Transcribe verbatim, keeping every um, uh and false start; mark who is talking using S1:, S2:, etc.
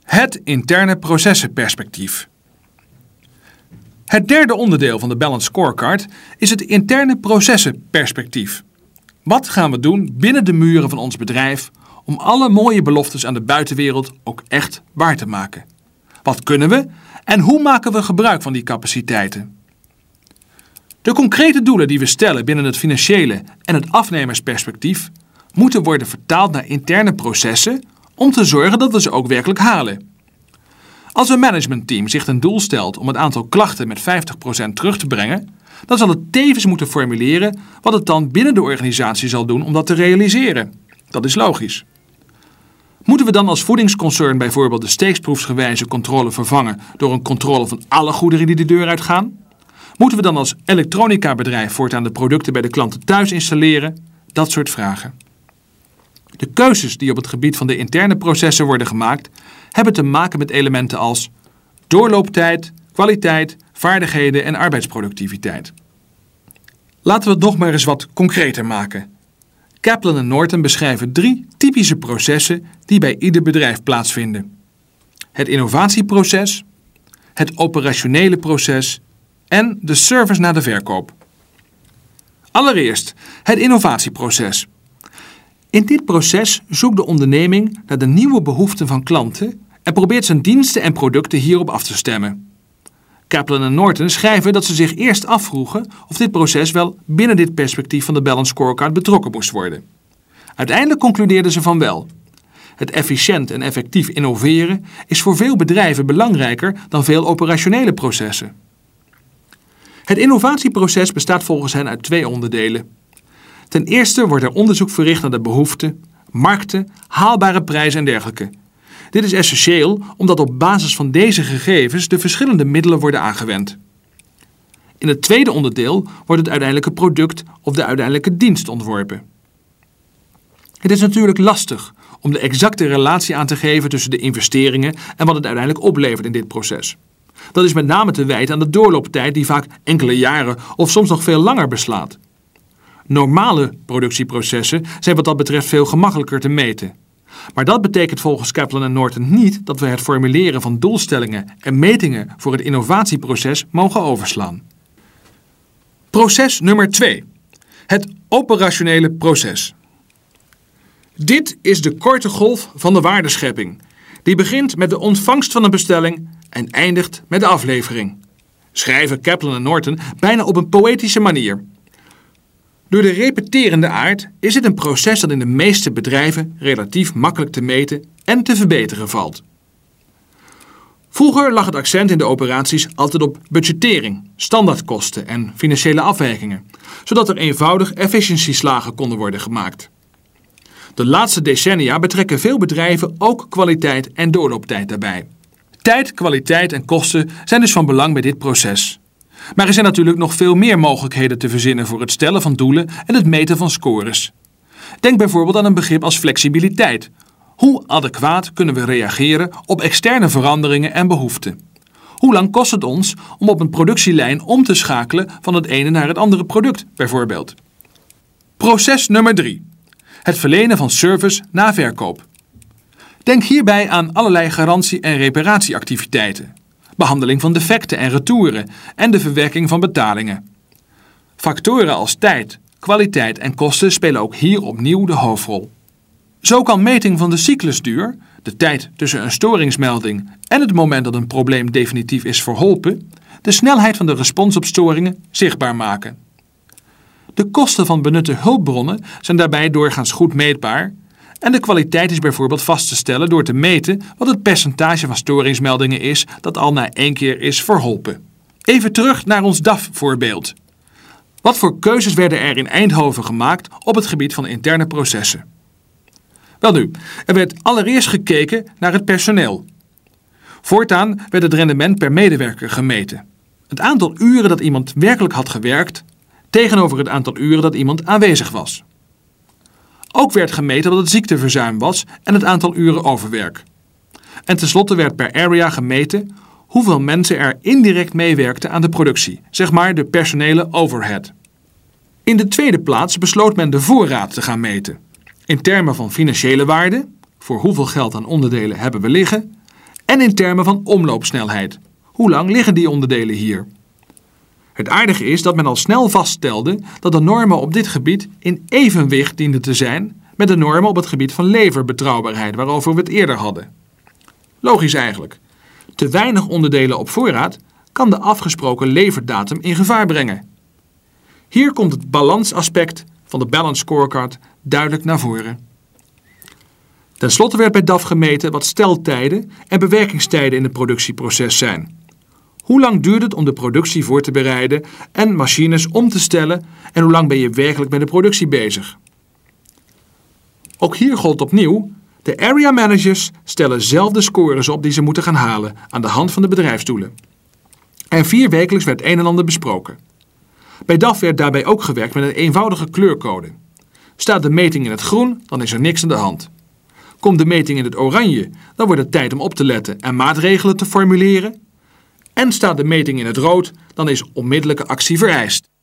S1: Het interne processenperspectief. Het derde onderdeel van de Balanced Scorecard is het interne processenperspectief. Wat gaan we doen binnen de muren van ons bedrijf om alle mooie beloftes aan de buitenwereld ook echt waar te maken? Wat kunnen we en hoe maken we gebruik van die capaciteiten? De concrete doelen die we stellen binnen het financiële en het afnemersperspectief moeten worden vertaald naar interne processen om te zorgen dat we ze ook werkelijk halen. Als een managementteam zich ten doel stelt om het aantal klachten met vijftig procent terug te brengen, dan zal het tevens moeten formuleren wat het dan binnen de organisatie zal doen om dat te realiseren. Dat is logisch. Moeten we dan als voedingsconcern bijvoorbeeld de steeksproefsgewijze controle vervangen door een controle van alle goederen die de deur uitgaan? Moeten we dan als elektronica-bedrijf voortaan de producten bij de klanten thuis installeren? Dat soort vragen. De keuzes die op het gebied van de interne processen worden gemaakt, hebben te maken met elementen als doorlooptijd, kwaliteit, vaardigheden en arbeidsproductiviteit. Laten we het nog maar eens wat concreter maken. Kaplan en Norton beschrijven drie typische processen die bij ieder bedrijf plaatsvinden. Het innovatieproces, het operationele proces en de service na de verkoop. Allereerst het innovatieproces. In dit proces zoekt de onderneming naar de nieuwe behoeften van klanten en probeert zijn diensten en producten hierop af te stemmen. Kaplan en Norton schrijven dat ze zich eerst afvroegen of dit proces wel binnen dit perspectief van de Balanced Scorecard betrokken moest worden. Uiteindelijk concludeerden ze van wel. Het efficiënt en effectief innoveren is voor veel bedrijven belangrijker dan veel operationele processen. Het innovatieproces bestaat volgens hen uit twee onderdelen. Ten eerste wordt er onderzoek verricht naar de behoeften, markten, haalbare prijzen en dergelijke. Dit is essentieel omdat op basis van deze gegevens de verschillende middelen worden aangewend. In het tweede onderdeel wordt het uiteindelijke product of de uiteindelijke dienst ontworpen. Het is natuurlijk lastig om de exacte relatie aan te geven tussen de investeringen en wat het uiteindelijk oplevert in dit proces. Dat is met name te wijten aan de doorlooptijd die vaak enkele jaren of soms nog veel langer beslaat. Normale productieprocessen zijn wat dat betreft veel gemakkelijker te meten. Maar dat betekent volgens Kaplan en Norton niet dat we het formuleren van doelstellingen en metingen voor het innovatieproces mogen overslaan. Proces nummer twee. Het operationele proces. Dit is de korte golf van de waardeschepping. Die begint met de ontvangst van een bestelling en eindigt met de aflevering. Schrijven Kaplan en Norton bijna op een poëtische manier. Door de repeterende aard is het een proces dat in de meeste bedrijven relatief makkelijk te meten en te verbeteren valt. Vroeger lag het accent in de operaties altijd op budgettering, standaardkosten en financiële afwijkingen, zodat er eenvoudig efficiëntieslagen konden worden gemaakt. De laatste decennia betrekken veel bedrijven ook kwaliteit en doorlooptijd daarbij. Tijd, kwaliteit en kosten zijn dus van belang bij dit proces. Maar er zijn natuurlijk nog veel meer mogelijkheden te verzinnen voor het stellen van doelen en het meten van scores. Denk bijvoorbeeld aan een begrip als flexibiliteit. Hoe adequaat kunnen we reageren op externe veranderingen en behoeften? Hoe lang kost het ons om op een productielijn om te schakelen van het ene naar het andere product, bijvoorbeeld? Proces nummer drie. Het verlenen van service na verkoop. Denk hierbij aan allerlei garantie- en reparatieactiviteiten. Behandeling van defecten en retouren en de verwerking van betalingen. Factoren als tijd, kwaliteit en kosten spelen ook hier opnieuw de hoofdrol. Zo kan meting van de cyclusduur, de tijd tussen een storingsmelding en het moment dat een probleem definitief is verholpen, de snelheid van de respons op storingen zichtbaar maken. De kosten van benutte hulpbronnen zijn daarbij doorgaans goed meetbaar en de kwaliteit is bijvoorbeeld vast te stellen door te meten wat het percentage van storingsmeldingen is dat al na één keer is verholpen. Even terug naar ons D A F-voorbeeld. Wat voor keuzes werden er in Eindhoven gemaakt op het gebied van interne processen? Welnu, er werd allereerst gekeken naar het personeel. Voortaan werd het rendement per medewerker gemeten. Het aantal uren dat iemand werkelijk had gewerkt tegenover het aantal uren dat iemand aanwezig was. Ook werd gemeten wat het ziekteverzuim was en het aantal uren overwerk. En tenslotte werd per area gemeten hoeveel mensen er indirect meewerkten aan de productie, zeg maar de personele overhead. In de tweede plaats besloot men de voorraad te gaan meten. In termen van financiële waarde, voor hoeveel geld aan onderdelen hebben we liggen, en in termen van omloopsnelheid. Hoe lang liggen die onderdelen hier? Het aardige is dat men al snel vaststelde dat de normen op dit gebied in evenwicht dienden te zijn met de normen op het gebied van leverbetrouwbaarheid, waarover we het eerder hadden. Logisch eigenlijk. Te weinig onderdelen op voorraad kan de afgesproken leverdatum in gevaar brengen. Hier komt het balansaspect van de Balanced Scorecard duidelijk naar voren. Ten slotte werd bij D A F gemeten wat steltijden en bewerkingstijden in het productieproces zijn. Hoe lang duurt het om de productie voor te bereiden en machines om te stellen en hoe lang ben je werkelijk met de productie bezig? Ook hier gold opnieuw, de area managers stellen zelf de scores op die ze moeten gaan halen aan de hand van de bedrijfsdoelen. En vier wekelijks werd een en ander besproken. Bij D A F werd daarbij ook gewerkt met een eenvoudige kleurcode. Staat de meting in het groen, dan is er niks aan de hand. Komt de meting in het oranje, dan wordt het tijd om op te letten en maatregelen te formuleren. En staat de meting in het rood, dan is onmiddellijke actie vereist.